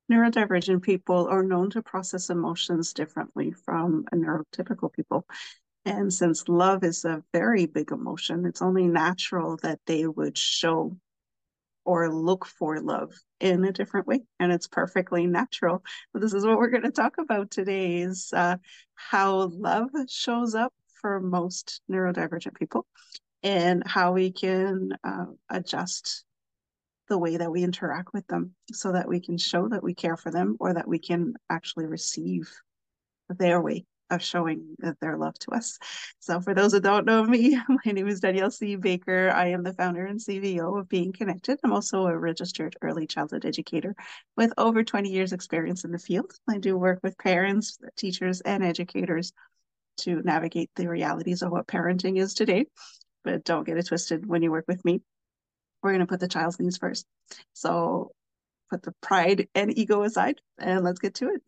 Neurodivergent people are known to process emotions differently from neurotypical people. And since love is a very big emotion, it's only natural that they would show or look for love in a different way. And it's perfectly natural. But this is what we're going to talk about today is how love shows up for most neurodivergent people and how we can adjust the way that we interact with them so that we can show that we care for them or that we can actually receive their way of showing their love to us. So for those that don't know me, my name is Danielle C. Baker. I am the founder and CVO of Being Connected. I'm also a registered early childhood educator with over 20 years experience in the field. I do work with parents, teachers, and educators to navigate the realities of what parenting is today. But don't get it twisted when you work with me. We're going to put the child's needs first. So put the pride and ego aside and let's get to it.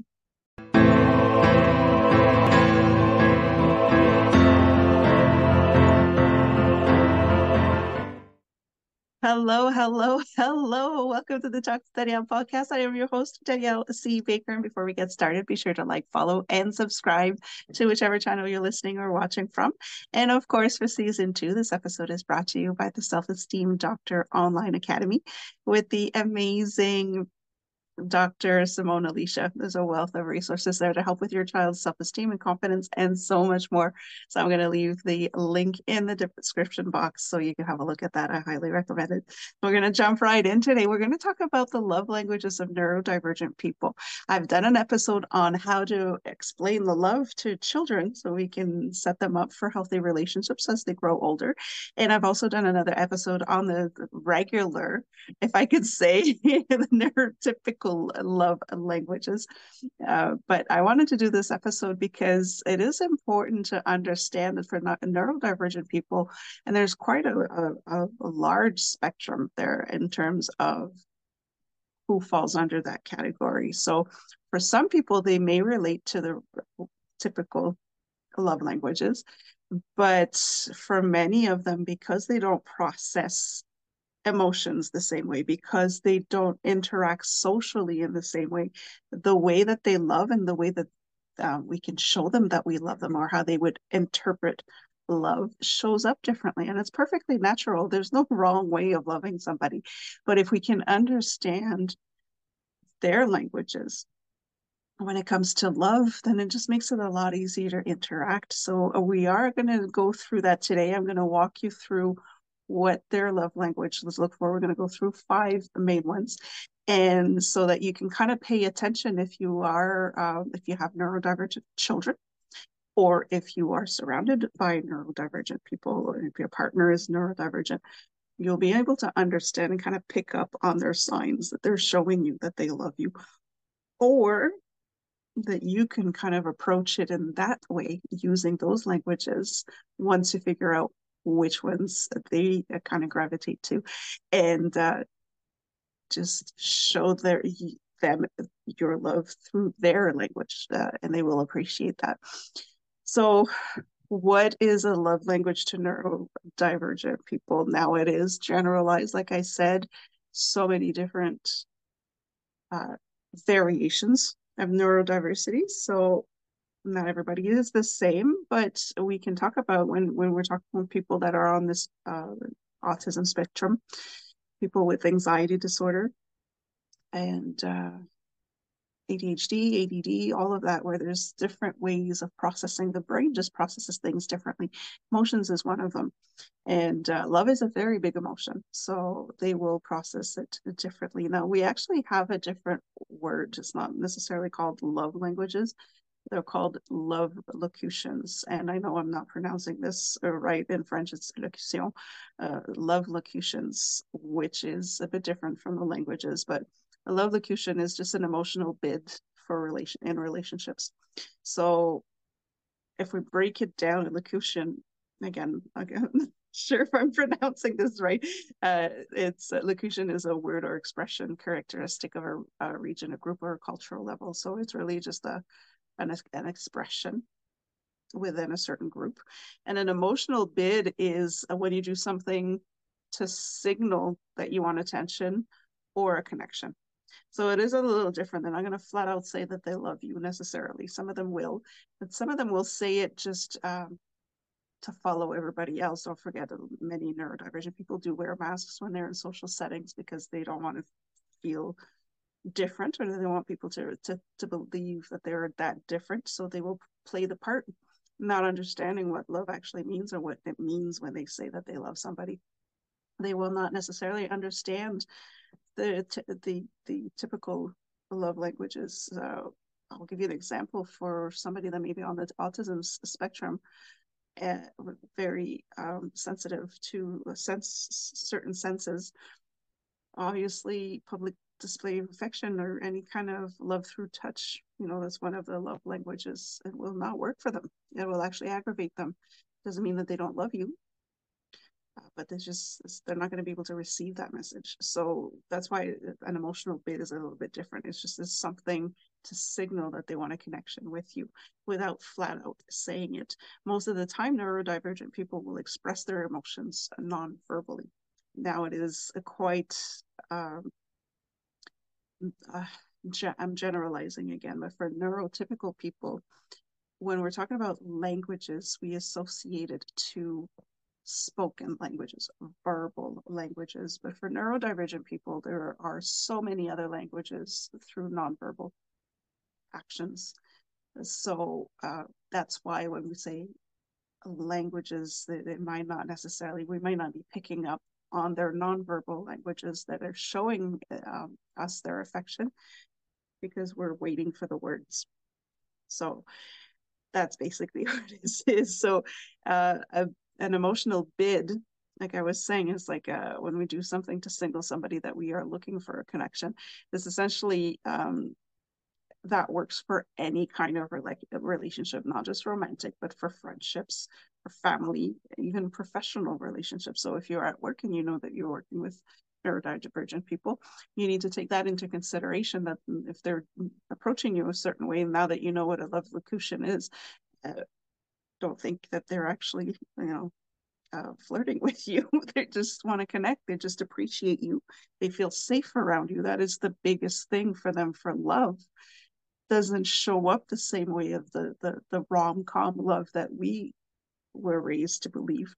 Hello, hello, hello. Welcome to the Talk to Danielle podcast. I am your host, Danielle C. Baker. And before we get started, be sure to like, follow, and subscribe to whichever channel you're listening or watching from. And of course, for season 2, this episode is brought to you by the Self-Esteem Doctor Online Academy with the amazing Dr. Simone Alicia. There's a wealth of resources there to help with your child's self-esteem and confidence and so much more. So I'm going to leave the link in the description box so you can have a look at that. I highly recommend it. We're going to jump right in today. We're going to talk about the love languages of neurodivergent people. I've done an episode on how to explain the love to children so we can set them up for healthy relationships as they grow older. And I've also done another episode on the regular, if I could say, the neurotypical love languages. But I wanted to do this episode because it is important to understand that for neurodivergent people, and there's quite a large spectrum there in terms of who falls under that category. So for some people, they may relate to the typical love languages, but for many of them, because they don't process emotions the same way, because they don't interact socially in the same way, the way that they love and the way that we can show them that we love them or how they would interpret love shows up differently. And it's perfectly natural. There's no wrong way of loving somebody. But if we can understand their languages when it comes to love, then it just makes it a lot easier to interact. So we are going to go through that today. I'm going to walk you through what their love language is look for. We're going to go through 5 main ones. And so that you can kind of pay attention if you are, if you have neurodivergent children, or if you are surrounded by neurodivergent people, or if your partner is neurodivergent, you'll be able to understand and kind of pick up on their signs that they're showing you that they love you, or that you can kind of approach it in that way using those languages once you figure out which ones they kind of gravitate to, and just show them your love through their language, and they will appreciate that. So what is a love language to neurodivergent people? Now it is generalized, like I said, so many different uh, variations of neurodiversity. So not everybody is the same, but we can talk about when we're talking with people that are on this autism spectrum, people with anxiety disorder and ADHD, ADD, all of that, where there's different ways of processing. The brain just processes things differently. Emotions is one of them. And love is a very big emotion, so they will process it differently. Now, we actually have a different word. It's not necessarily called love languages. They're called love locutions. And I know I'm not pronouncing this right. In French, it's locution, love locutions, which is a bit different from the languages. But a love locution is just an emotional bid for in relationships. So if we break it down, a locution, again, sure if I'm pronouncing this right. It's locution is a word or expression characteristic of a region, a group, or a cultural level. So it's really just an expression within a certain group. And an emotional bid is when you do something to signal that you want attention or a connection. So it is a little different. They're not going to flat out say that they love you necessarily. Some of them will, but some of them will say it just to follow everybody else. Don't forget that many neurodivergent people do wear masks when they're in social settings because they don't want to feel different, or they want people to believe that they're that different. So they will play the part, not understanding what love actually means or what it means when they say that they love somebody. They will not necessarily understand the typical love languages. I'll give you an example for somebody that may be on the autism spectrum, very sensitive to certain senses. Obviously, public display of affection or any kind of love through touch, that's one of the love languages. It will not work for them. It will actually aggravate them. Doesn't mean that they don't love you, but they're not going to be able to receive that message. So that's why an emotional bid is a little bit different. It's just something to signal that they want a connection with you without flat out saying it. Most of the time, neurodivergent people will express their emotions non-verbally. Now it is quite I'm generalizing again, but for neurotypical people, when we're talking about languages, we associate it to spoken languages, verbal languages. But for neurodivergent people, there are so many other languages through nonverbal actions. So that's why when we say languages, that it might not necessarily, we might not be picking up on their nonverbal languages that are showing us their affection, because we're waiting for the words. So that's basically what it is. So an emotional bid, like I was saying, is like when we do something to signal somebody that we are looking for a connection. This essentially that works for any kind of relationship, not just romantic, but for friendships, for family, even professional relationships. So if you're at work and you know that you're working with neurodivergent people, you need to take that into consideration, that if they're approaching you a certain way, now that you know what a love locution is, don't think that they're actually, flirting with you. They just want to connect. They just appreciate you. They feel safe around you. That is the biggest thing for them. For love doesn't show up the same way of the rom-com love that we were raised to believe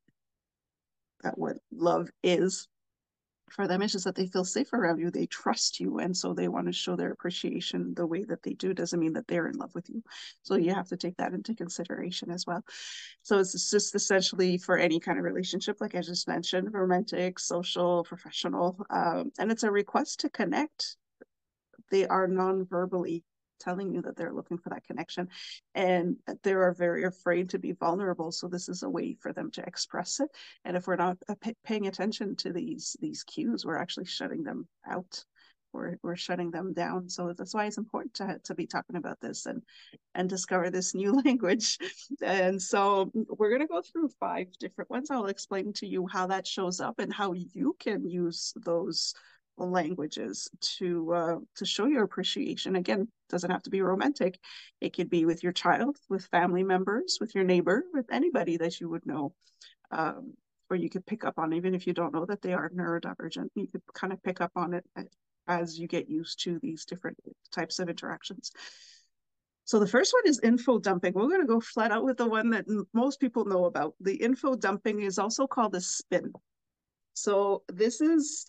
that what love is. For them, it's just that they feel safe around you. They trust you. And so they want to show their appreciation the way that they do. Doesn't mean that they're in love with you. So you have to take that into consideration as well. So it's just essentially for any kind of relationship, like I just mentioned, romantic, social, professional. And it's a request to connect. They are non-verbally telling you that they're looking for that connection, and they are very afraid to be vulnerable. So this is a way for them to express it. And if we're not paying attention to these cues, we're actually shutting them out. We're shutting them down. So that's why it's important to be talking about this and discover this new language. And so we're going to go through 5 different ones. I'll explain to you how that shows up and how you can use those languages to show your appreciation. Again, doesn't have to be romantic. It could be with your child, with family members, with your neighbor, with anybody that you would know. Or you could pick up on, even if you don't know that they are neurodivergent, you could kind of pick up on it as you get used to these different types of interactions. So the first one is info dumping. We're going to go flat out with the one that most people know about. The info dumping is also called a spin. So this is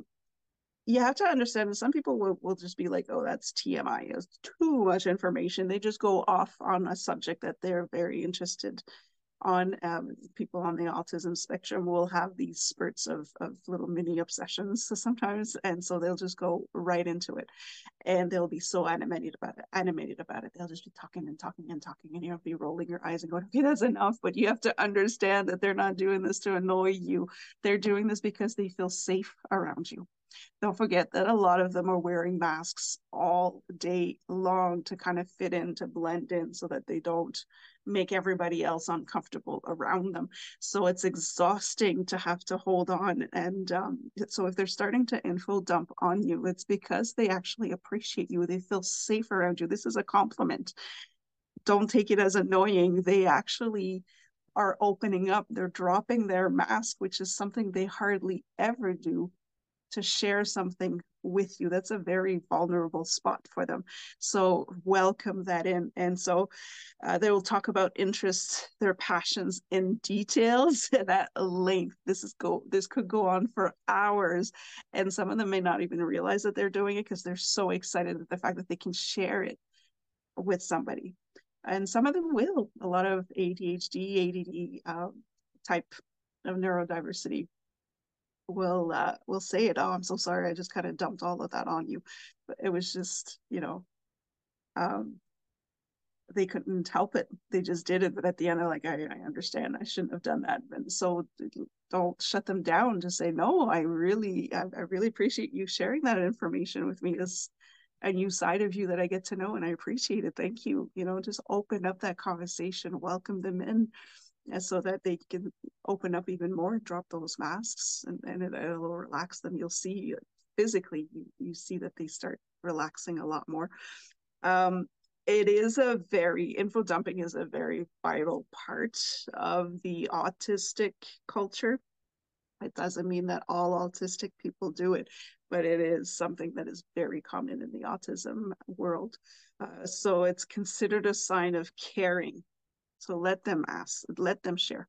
you have to understand that some people will just be like, oh, that's TMI, it's too much information. They just go off on a subject that they're very interested on. People on the autism spectrum will have these spurts of little mini obsessions sometimes, and so they'll just go right into it, and they'll be so animated about it. They'll just be talking and talking and talking, and you'll be rolling your eyes and going, okay, that's enough. But you have to understand that they're not doing this to annoy you. They're doing this because they feel safe around you. Don't forget that a lot of them are wearing masks all day long to kind of fit in, to blend in, so that they don't make everybody else uncomfortable around them. So it's exhausting to have to hold on. And so if they're starting to info dump on you, it's because they actually appreciate you. They feel safe around you. This is a compliment. Don't take it as annoying. They actually are opening up. They're dropping their mask, which is something they hardly ever do to share something with you. That's a very vulnerable spot for them. So welcome that in. And so they will talk about interests, their passions in details and at length. This could go on for hours. And some of them may not even realize that they're doing it because they're so excited at the fact that they can share it with somebody. And some of them will. A lot of ADHD, ADD type of neurodiversity will say it. Oh, I'm so sorry. I just kind of dumped all of that on you. But it was just, um, they couldn't help it. They just did it. But at the end, they're like, I understand. I shouldn't have done that. And so don't shut them down. Just say, no, I really appreciate you sharing that information with me. It's a new side of you that I get to know, and I appreciate it. Thank you. Just open up that conversation, welcome them in, and so that they can open up even more, drop those masks, and it'll relax them. You'll see physically, you see that they start relaxing a lot more. Info dumping is a very vital part of the autistic culture. It doesn't mean that all autistic people do it, but it is something that is very common in the autism world. So it's considered a sign of caring. So let them ask, let them share,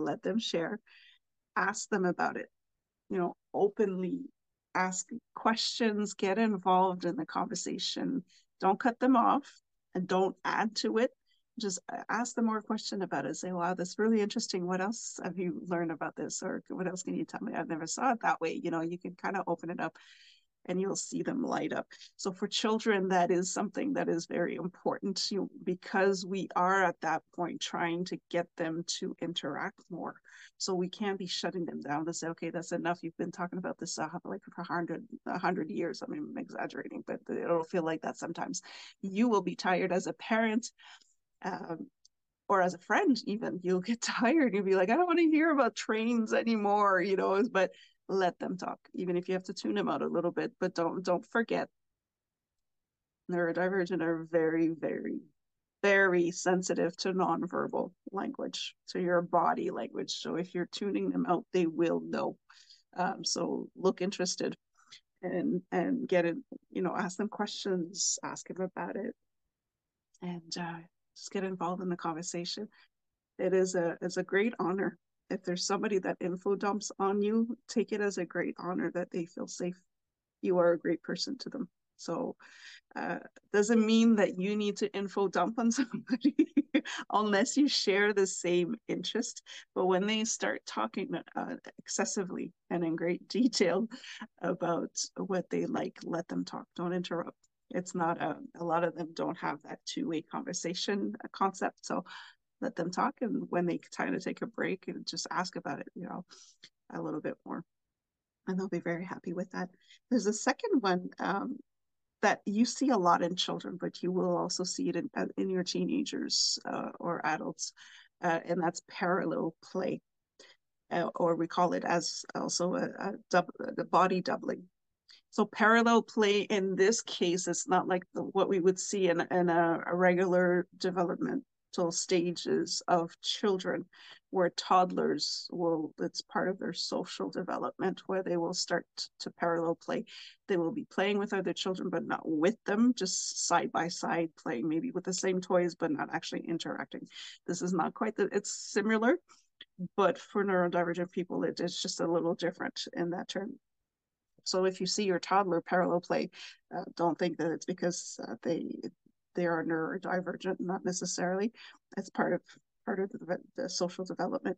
ask them about it, openly ask questions, get involved in the conversation. Don't cut them off and don't add to it. Just ask them more question about it. Say, wow, that's really interesting. What else have you learned about this? Or what else can you tell me? I've never saw it that way. You can kind of open it up and you'll see them light up. So for children, that is something that is very important because we are at that point trying to get them to interact more. So we can't be shutting them down to say, okay, that's enough. You've been talking about this like for 100 years. I mean, I'm exaggerating, but it'll feel like that sometimes. You will be tired as a parent. Or as a friend, even you'll get tired. You'll be like, I don't want to hear about trains anymore, but let them talk, even if you have to tune them out a little bit. But don't forget, neurodivergent are very, very, very sensitive to nonverbal language, to your body language. So if you're tuning them out, they will know. So look interested and get it, ask them questions, ask them about it, and just get involved in the conversation. It's a great honor. If there's somebody that info dumps on you, take it as a great honor that they feel safe. You are a great person to them. So doesn't mean that you need to info dump on somebody unless you share the same interest. But when they start talking excessively and in great detail about what they like, let them talk. Don't interrupt. It's not a lot of them don't have that two-way conversation concept. So let them talk, and when they kind of take a break and just ask about it, a little bit more, and they'll be very happy with that. There's a second one that you see a lot in children, but you will also see it in your teenagers or adults, and that's parallel play, or we call it as also the body doubling. So parallel play in this case is not like what we would see in a regular developmental stages of children, where toddlers it's part of their social development, where they will start to parallel play. They will be playing with other children, but not with them, just side by side playing, maybe with the same toys, but not actually interacting. This is not quite it's similar, but for neurodivergent people, it's just a little different in that term. So if you see your toddler parallel play, don't think that it's because they are neurodivergent. Not necessarily. It's part of the social development.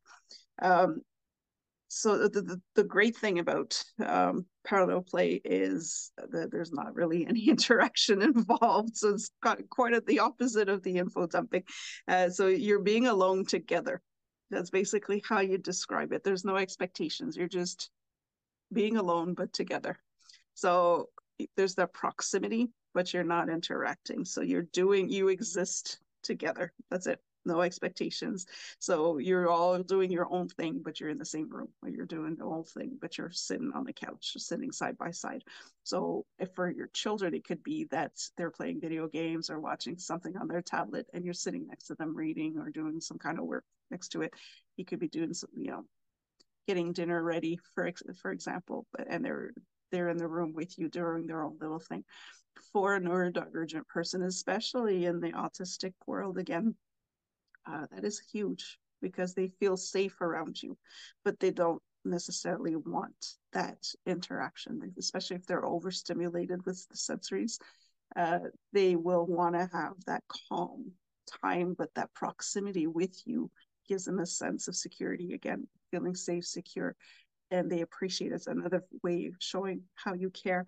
So the great thing about parallel play is that there's not really any interaction involved. So it's quite the opposite of the info dumping. So you're being alone together. That's basically how you describe it. There's no expectations. You're just being alone but together. So there's the proximity, but you're not interacting. So you exist together. That's it. No expectations. So you're all doing your own thing, but you're in the same room. Or you're doing the whole thing, but you're sitting on the couch, sitting side by side. So if for your children, it could be that they're playing video games or watching something on their tablet, and you're sitting next to them reading or doing some kind of work next to it. You could be doing some, getting dinner ready, for example, and they're in the room with you doing their own little thing. For a neurodivergent person, especially in the autistic world, again, that is huge because they feel safe around you, but they don't necessarily want that interaction, especially if they're overstimulated with the sensories. They will want to have that calm time, but that proximity with you gives them a sense of security, again, feeling safe, secure, and they appreciate it. It's another way of showing how you care.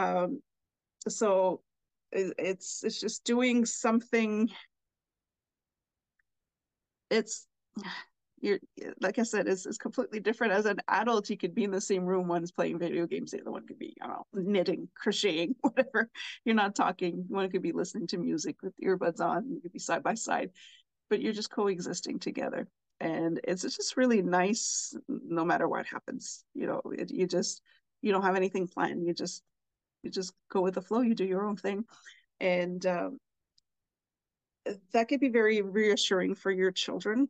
So it's just doing something. It's you're like I said, it's completely different. As an adult, you could be in the same room. One's playing video games, the other one could be, I don't know, knitting, crocheting, whatever. You're not talking. One could be listening to music with earbuds on. You could be side by side, but you're just coexisting together. And it's just really nice, no matter what happens. You don't have anything planned. You just go with the flow. You do your own thing, and that could be very reassuring for your children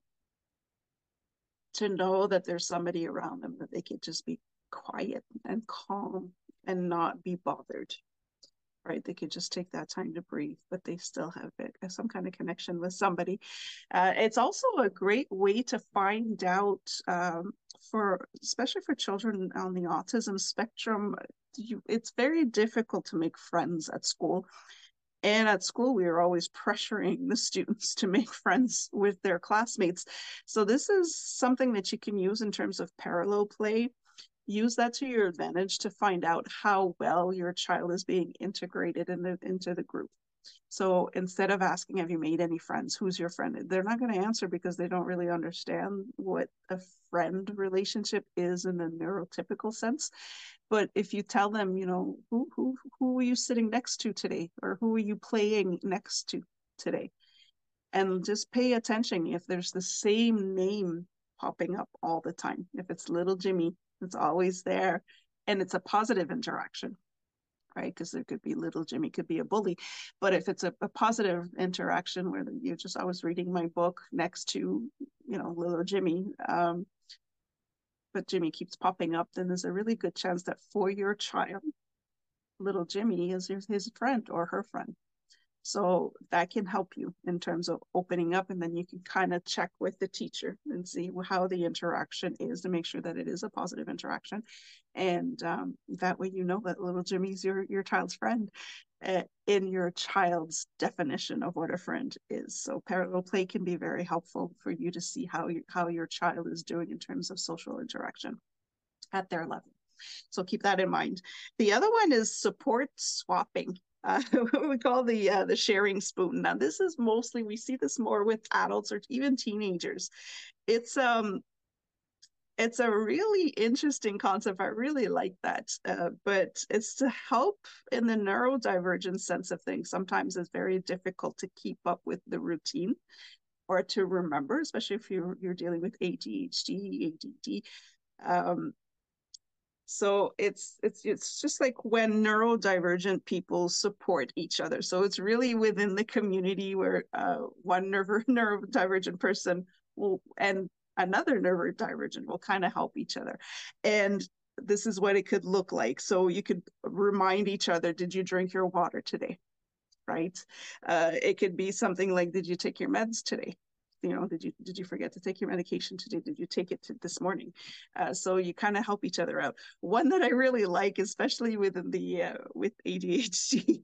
to know that there's somebody around them that they could just be quiet and calm and not be bothered, right? They could just take that time to breathe, but they still have some kind of connection with somebody. It's also a great way to find out, especially for children on the autism spectrum, it's very difficult to make friends at school. And at school, we were always pressuring the students to make friends with their classmates. So this is something that you can use in terms of parallel play. Use that to your advantage to find out how well your child is being integrated into the group. So instead of asking, have you made any friends? Who's your friend? They're not going to answer because they don't really understand what a friend relationship is in the neurotypical sense. But if you tell them, who are you sitting next to today, or who are you playing next to today, and just pay attention if there's the same name popping up all the time. If it's little Jimmy, it's always there, and it's a positive interaction, right? Because there could be little Jimmy could be a bully, but if it's a positive interaction where you're just always reading my book next to, little Jimmy, but Jimmy keeps popping up, then there's a really good chance that for your child, little Jimmy is his friend or her friend. So that can help you in terms of opening up, and then you can kind of check with the teacher and see how the interaction is to make sure that it is a positive interaction. And that way you know that little Jimmy's your child's friend in your child's definition of what a friend is. So parallel play can be very helpful for you to see how your child is doing in terms of social interaction at their level. So keep that in mind. The other one is support swapping. What we call the sharing spoon. Now, this is mostly, we see this more with adults or even teenagers. It's a really interesting concept. I really like that. But it's to help in the neurodivergent sense of things. Sometimes it's very difficult to keep up with the routine or to remember, especially if you're dealing with ADHD, ADD. So it's just like when neurodivergent people support each other. So it's really within the community where one neurodivergent person will and another neurodivergent will kind of help each other. And this is what it could look like. So you could remind each other, did you drink your water today? Right? It could be something like, did you take your meds today? Did you forget to take your medication today? Did you take it this morning? So you kind of help each other out. One that I really like, especially within with ADHD,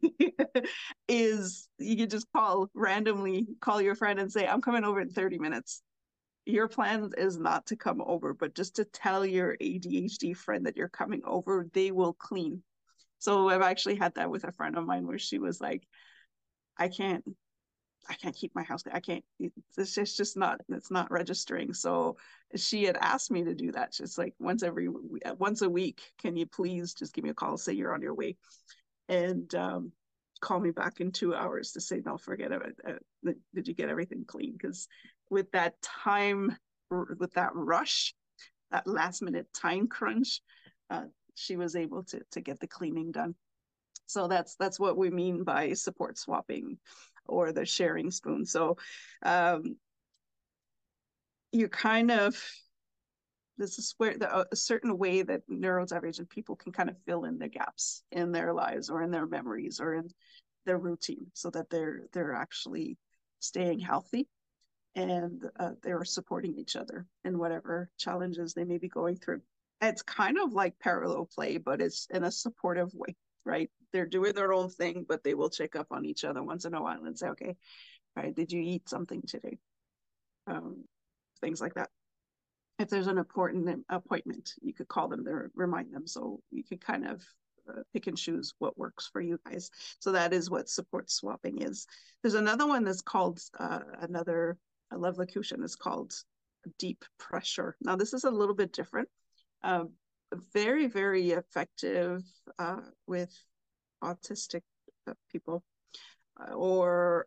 is you can just randomly call your friend and say, I'm coming over in 30 minutes. Your plan is not to come over, but just to tell your ADHD friend that you're coming over, they will clean. So I've actually had that with a friend of mine where she was like, I can't keep my house. It's just not, it's not registering. So she had asked me to do that. Just like once a week, can you please just give me a call, say you're on your way, and call me back in 2 hours to say, no, forget it. Did you get everything clean? Because with that time, with that rush, that last minute time crunch, she was able to get the cleaning done. So that's what we mean by support swapping or the sharing spoon. So you kind of This is where a certain way that neurodivergent people can kind of fill in the gaps in their lives or in their memories or in their routine, so that they're actually staying healthy, and they're supporting each other in whatever challenges they may be going through. It's kind of like parallel play, but it's in a supportive way, right? They're doing their own thing, but they will check up on each other once in a while and say, okay, right, did you eat something today? Things like that. If there's an important appointment, you could call them to remind them. So you could kind of pick and choose what works for you guys. So that is what support swapping is. There's another one that's called a love locution is called deep pressure. Now this is a little bit different. Very, very effective with autistic people or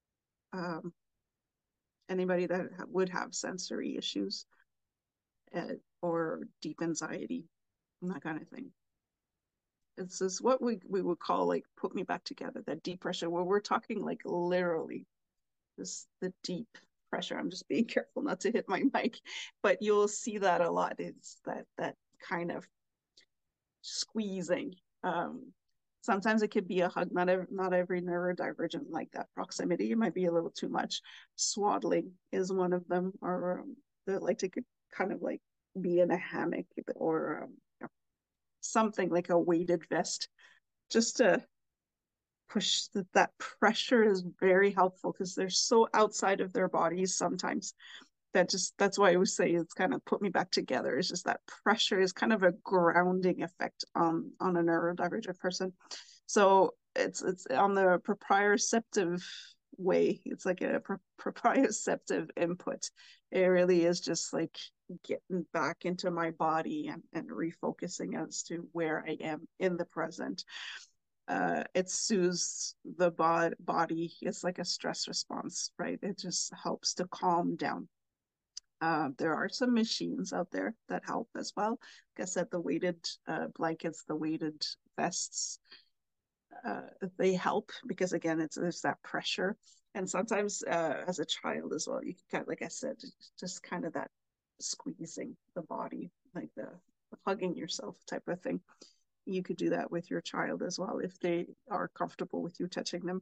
anybody that would have sensory issues or deep anxiety and that kind of thing. This is what we would call like put me back together, that deep pressure, where we're talking like literally the deep pressure. I'm just being careful not to hit my mic, but you'll see that a lot. It's that kind of squeezing. Sometimes it could be a hug. Not every neurodivergent like that proximity. It might be a little too much. Swaddling is one of them, or they like to kind of like be in a hammock or something like a weighted vest, just to push that pressure is very helpful because they're so outside of their bodies sometimes. That's why I always say it's kind of put me back together. It's just that pressure is kind of a grounding effect on a neurodivergent person. So it's on the proprioceptive way. It's like a proprioceptive input. It really is just like getting back into my body and refocusing as to where I am in the present. It soothes the body. It's like a stress response, right? It just helps to calm down. There are some machines out there that help as well. Like I said, the weighted blankets, the weighted vests, they help because again, there's that pressure. And sometimes as a child as well, you can, like I said, just kind of that squeezing the body, like the hugging yourself type of thing. You could do that with your child as well if they are comfortable with you touching them.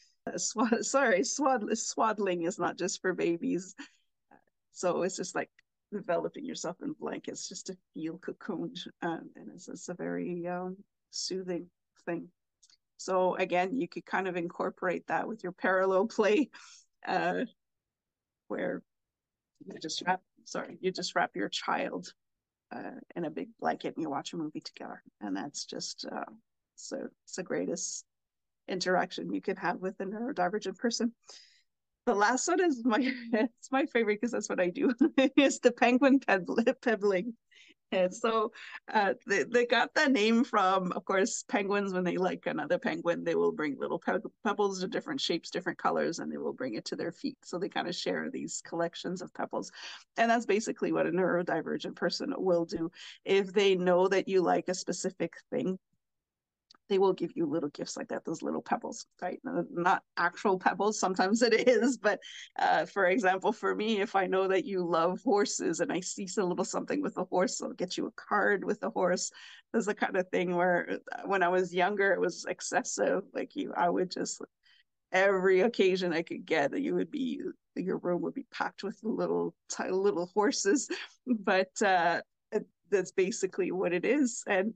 Swaddling is not just for babies. So it's just like developing yourself in blankets just to feel cocooned. And it's a very soothing thing. So again, you could kind of incorporate that with your parallel play where you just wrap your child in a big blanket and you watch a movie together. And that's just, so it's the greatest interaction you can have with a neurodivergent person. The last one is it's my favorite because that's what I do. It's the penguin pebbling. And so they got that name from, of course, penguins. When they like another penguin, they will bring little pebbles of different shapes, different colors, and they will bring it to their feet. So they kind of share these collections of pebbles. And that's basically what a neurodivergent person will do. If they know that you like a specific thing, they will give you little gifts like that, those little pebbles, right? Not actual pebbles, sometimes it is, but for example, for me, if I know that you love horses and I see a little something with a horse, I'll get you a card with a horse. That's the kind of thing where when I was younger, it was excessive. Like I would just, every occasion I could get, your room would be packed with little horses, but that's basically what it is. And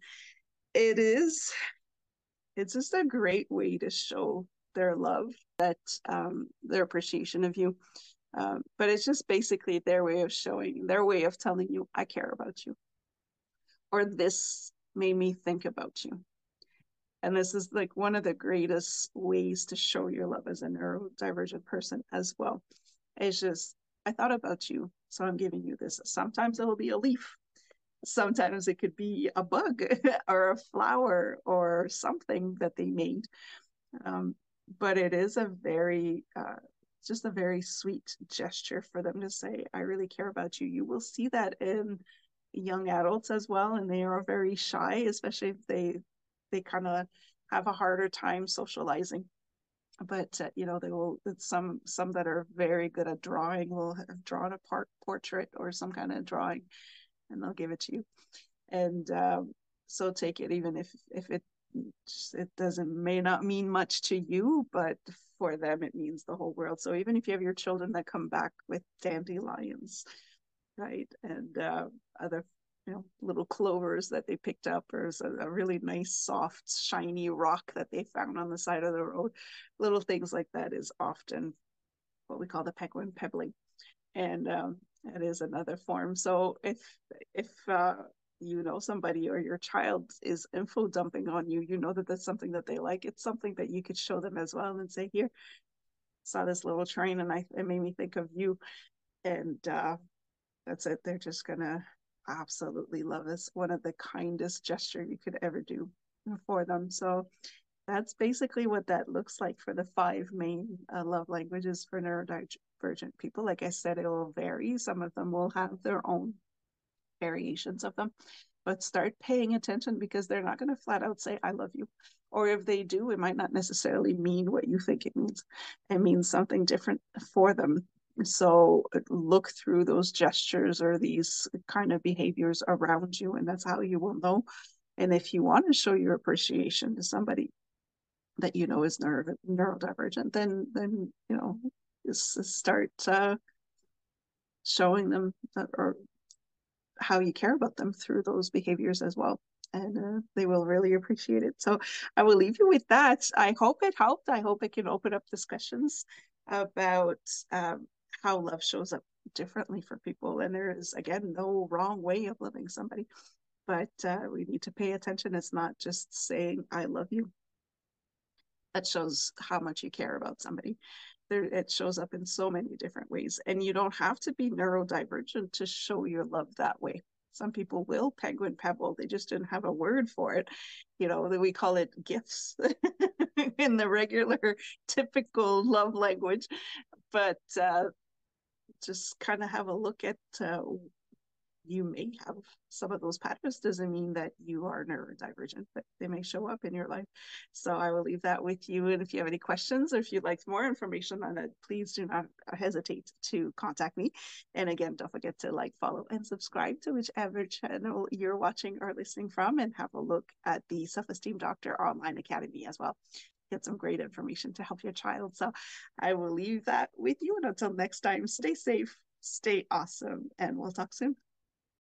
it's just a great way to show their love, that their appreciation of you. But it's just basically their way of telling you, I care about you, or this made me think about you. And this is like one of the greatest ways to show your love as a neurodivergent person as well. It's just, I thought about you, so I'm giving you this. Sometimes it'll be a leaf. Sometimes it could be a bug or a flower or something that they made. But it is just a very sweet gesture for them to say, I really care about you. You will see that in young adults as well. And they are very shy, especially if they kind of have a harder time socializing. But they will. Some that are very good at drawing will have drawn a portrait or some kind of drawing, and they'll give it to you. And so take it, even if it doesn't may not mean much to you, but for them it means the whole world. So even if you have your children that come back with dandelions, right, and other little clovers that they picked up, or a really nice soft shiny rock that they found on the side of the road, little things like that is often what we call the penguin pebbling. And that is another form. So if somebody or your child is info dumping on you, you know that that's something that they like, it's something that you could show them as well and say, here, saw this little train and it made me think of you. And that's it. They're just gonna absolutely love this. One of the kindest gesture you could ever do for them. So that's basically what that looks like for the 5 main love languages for neurodivergent people. Like I said, it will vary. Some of them will have their own variations of them, but start paying attention, because they're not going to flat out say, I love you. Or if they do, it might not necessarily mean what you think it means. It means something different for them. So look through those gestures or these kind of behaviors around you, and that's how you will know. And if you want to show your appreciation to somebody that is neurodivergent, then start showing them or how you care about them through those behaviors as well. And they will really appreciate it. So I will leave you with that. I hope it helped. I hope it can open up discussions about how love shows up differently for people. And there is, again, no wrong way of loving somebody, but we need to pay attention. It's not just saying, I love you. That shows how much you care about somebody. It shows up in so many different ways. And you don't have to be neurodivergent to show your love that way. Some people will penguin pebble. They just didn't have a word for it. We call it gifts in the regular, typical love language. But just kind of have a look at you may have some of those patterns. Doesn't mean that you are neurodivergent, but they may show up in your life. So I will leave that with you. And if you have any questions, or if you'd like more information on it, please do not hesitate to contact me. And again, don't forget to like, follow, and subscribe to whichever channel you're watching or listening from, and have a look at the Self-Esteem Doctor Online Academy as well. Get some great information to help your child. So I will leave that with you. And until next time, stay safe, stay awesome, and we'll talk soon.